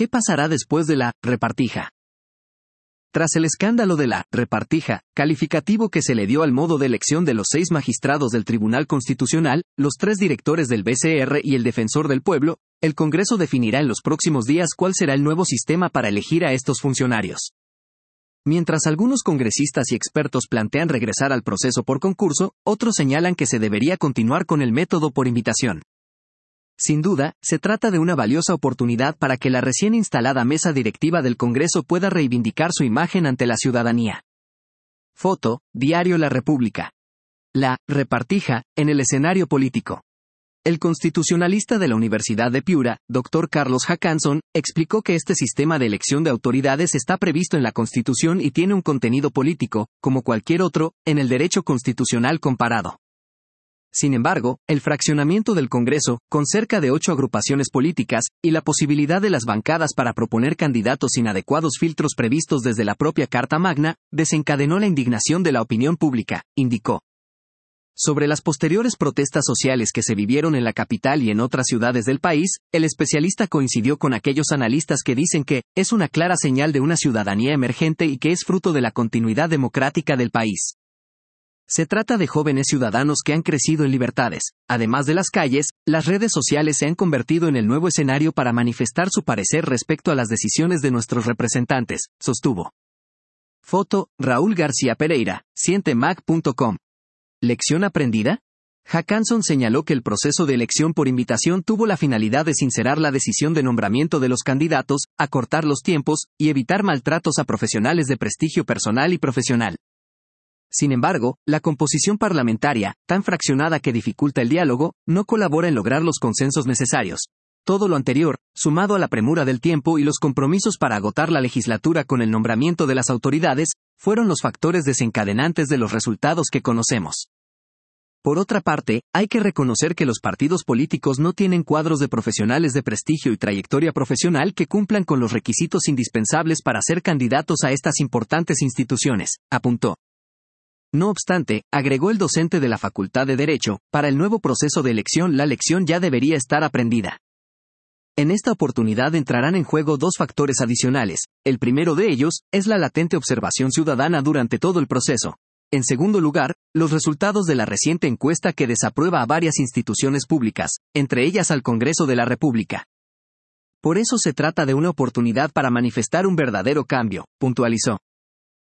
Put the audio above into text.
¿Qué pasará después de la repartija? Tras el escándalo de la repartija, calificativo que se le dio al modo de elección de los 6 magistrados del Tribunal Constitucional, los 3 directores del BCR y el Defensor del Pueblo, el Congreso definirá en los próximos días cuál será el nuevo sistema para elegir a estos funcionarios. Mientras algunos congresistas y expertos plantean regresar al proceso por concurso, otros señalan que se debería continuar con el método por invitación. Sin duda, se trata de una valiosa oportunidad para que la recién instalada mesa directiva del Congreso pueda reivindicar su imagen ante la ciudadanía. Foto, Diario La República. La repartija, en el escenario político. El constitucionalista de la Universidad de Piura, Dr. Carlos Hackanson, explicó que este sistema de elección de autoridades está previsto en la Constitución y tiene un contenido político, como cualquier otro, en el derecho constitucional comparado. Sin embargo, el fraccionamiento del Congreso, con cerca de 8 agrupaciones políticas, y la posibilidad de las bancadas para proponer candidatos sin adecuados filtros previstos desde la propia Carta Magna, desencadenó la indignación de la opinión pública, indicó. Sobre las posteriores protestas sociales que se vivieron en la capital y en otras ciudades del país, el especialista coincidió con aquellos analistas que dicen que es una clara señal de una ciudadanía emergente y que es fruto de la continuidad democrática del país. Se trata de jóvenes ciudadanos que han crecido en libertades. Además de las calles, las redes sociales se han convertido en el nuevo escenario para manifestar su parecer respecto a las decisiones de nuestros representantes, sostuvo. Foto, Raúl García Pereira, sientemag.com. ¿Lección aprendida? Hackanson señaló que el proceso de elección por invitación tuvo la finalidad de sincerar la decisión de nombramiento de los candidatos, acortar los tiempos, y evitar maltratos a profesionales de prestigio personal y profesional. Sin embargo, la composición parlamentaria, tan fraccionada que dificulta el diálogo, no colabora en lograr los consensos necesarios. Todo lo anterior, sumado a la premura del tiempo y los compromisos para agotar la legislatura con el nombramiento de las autoridades, fueron los factores desencadenantes de los resultados que conocemos. Por otra parte, hay que reconocer que los partidos políticos no tienen cuadros de profesionales de prestigio y trayectoria profesional que cumplan con los requisitos indispensables para ser candidatos a estas importantes instituciones, apuntó. No obstante, agregó el docente de la Facultad de Derecho, para el nuevo proceso de elección la lección ya debería estar aprendida. En esta oportunidad entrarán en juego 2 factores adicionales. El primero de ellos es la latente observación ciudadana durante todo el proceso. En segundo lugar, los resultados de la reciente encuesta que desaprueba a varias instituciones públicas, entre ellas al Congreso de la República. Por eso se trata de una oportunidad para manifestar un verdadero cambio, puntualizó.